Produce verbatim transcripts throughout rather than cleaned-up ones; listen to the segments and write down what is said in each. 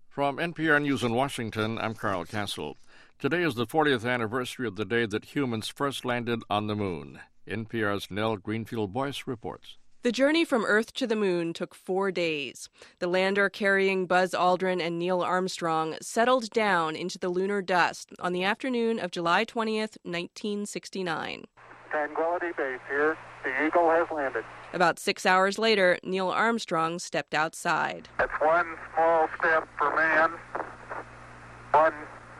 From N P R News in Washington, I'm Carl Castle. Today is the fortieth anniversary of the day that humans first landed on the moon. N P R's Nell Greenfield-Boyce reports. The journey from Earth to the moon took four days. The lander carrying Buzz Aldrin and Neil Armstrong settled down into the lunar dust on the afternoon of July twentieth, nineteen sixty-nine. Tranquility Base here. The Eagle has landed. About six hours later, Neil Armstrong stepped outside. That's one small step for man, one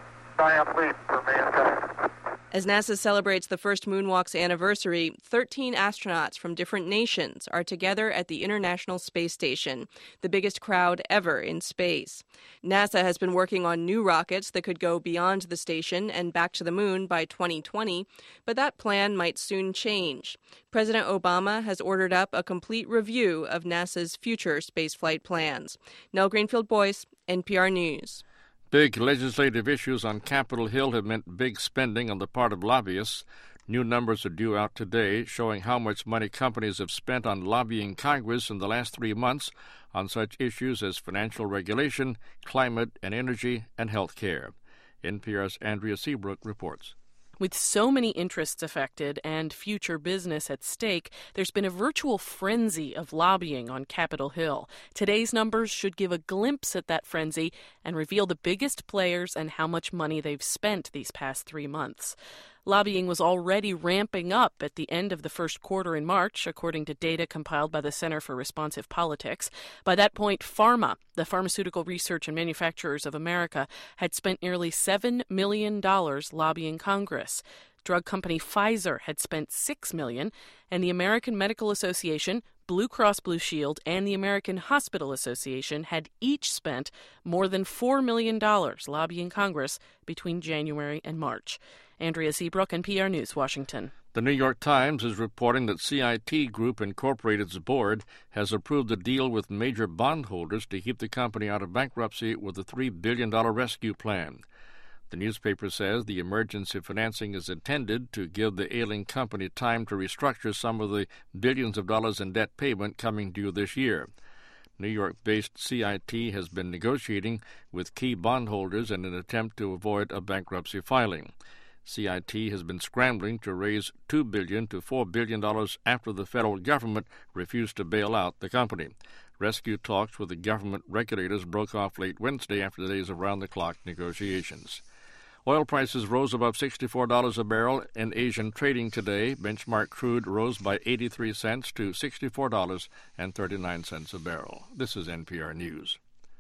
giant leap for mankind. As NASA celebrates the first moonwalk's anniversary, thirteen astronauts from different nations are together at the International Space Station, the biggest crowd ever in space. NASA has been working on new rockets that could go beyond the station and back to the moon by twenty twenty, but that plan might soon change. President Obama has ordered up a complete review of NASA's future spaceflight plans. Nell Greenfield-Boyce, N P R News. Big legislative issues on Capitol Hill have meant big spending on the part of lobbyists. New numbers are due out today showing how much money companies have spent on lobbying Congress in the last three months on such issues as financial regulation, climate and energy, and health care. N P R's Andrea Seabrook reports. With so many interests affected and future business at stake, there's been a virtual frenzy of lobbying on Capitol Hill. Today's numbers should give a glimpse at that frenzy and reveal the biggest players and how much money they've spent these past three months. Lobbying was already ramping up at the end of the first quarter in March, according to data compiled by the Center for Responsive Politics. By that point, PhRMA, the Pharmaceutical Research and Manufacturers of America, had spent nearly seven million dollars lobbying Congress. Drug company Pfizer had spent six million dollars, and the American Medical Association, Blue Cross Blue Shield, and the American Hospital Association had each spent more than four million dollars lobbying Congress between January and March. Andrea Seabrook, N P R News, Washington. The New York Times is reporting that C I T Group Incorporated's board has approved a deal with major bondholders to keep the company out of bankruptcy with a three billion dollars rescue plan. The newspaper says the emergency financing is intended to give the ailing company time to restructure some of the billions of dollars in debt payment coming due this year. New York-based C I T has been negotiating with key bondholders in an attempt to avoid a bankruptcy filing. C I T has been scrambling to raise two billion dollars to four billion dollars after the federal government refused to bail out the company. Rescue talks with the government regulators broke off late Wednesday after days of round-the-clock negotiations. Oil prices rose above sixty-four dollars a barrel in Asian trading today. Benchmark crude rose by eighty-three cents to sixty-four dollars and thirty-nine cents a barrel. This is N P R News.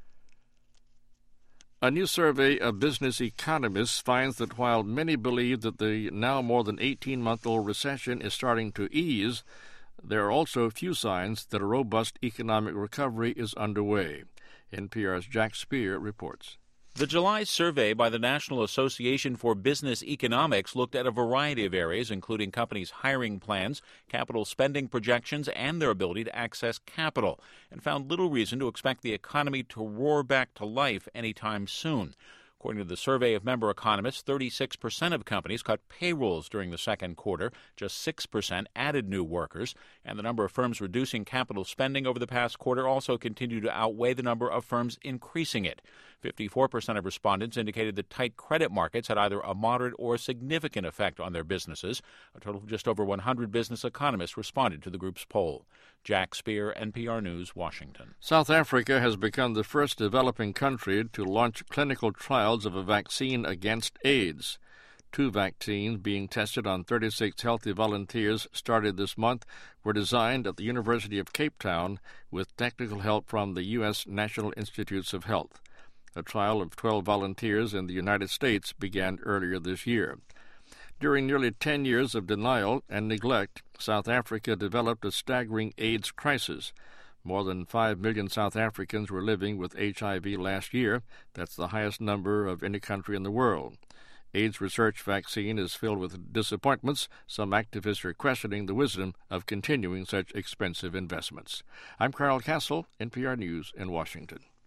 A new survey of business economists finds that while many believe that the now more than eighteen-month-old recession is starting to ease, there are also few signs that a robust economic recovery is underway. N P R's Jack Speer reports. The July survey by the National Association for Business Economics looked at a variety of areas, including companies' hiring plans, capital spending projections, and their ability to access capital, and found little reason to expect the economy to roar back to life anytime soon. According to the survey of member economists, thirty-six percent of companies cut payrolls during the second quarter, just six percent added new workers, and the number of firms reducing capital spending over the past quarter also continued to outweigh the number of firms increasing it. fifty-four percent of respondents indicated that tight credit markets had either a moderate or significant effect on their businesses. A total of just over one hundred business economists responded to the group's poll. Jack Speer, N P R News, Washington. South Africa has become the first developing country to launch clinical trials of a vaccine against AIDS. Two vaccines being tested on thirty-six healthy volunteers started this month were designed at the University of Cape Town with technical help from the U S National Institutes of Health. A trial of twelve volunteers in the United States began earlier this year. During nearly ten years of denial and neglect, South Africa developed a staggering AIDS crisis. More than five million South Africans were living with H I V last year. That's the highest number of any country in the world. AIDS research vaccine is filled with disappointments. Some activists are questioning the wisdom of continuing such expensive investments. I'm Carl Castle, N P R News in Washington.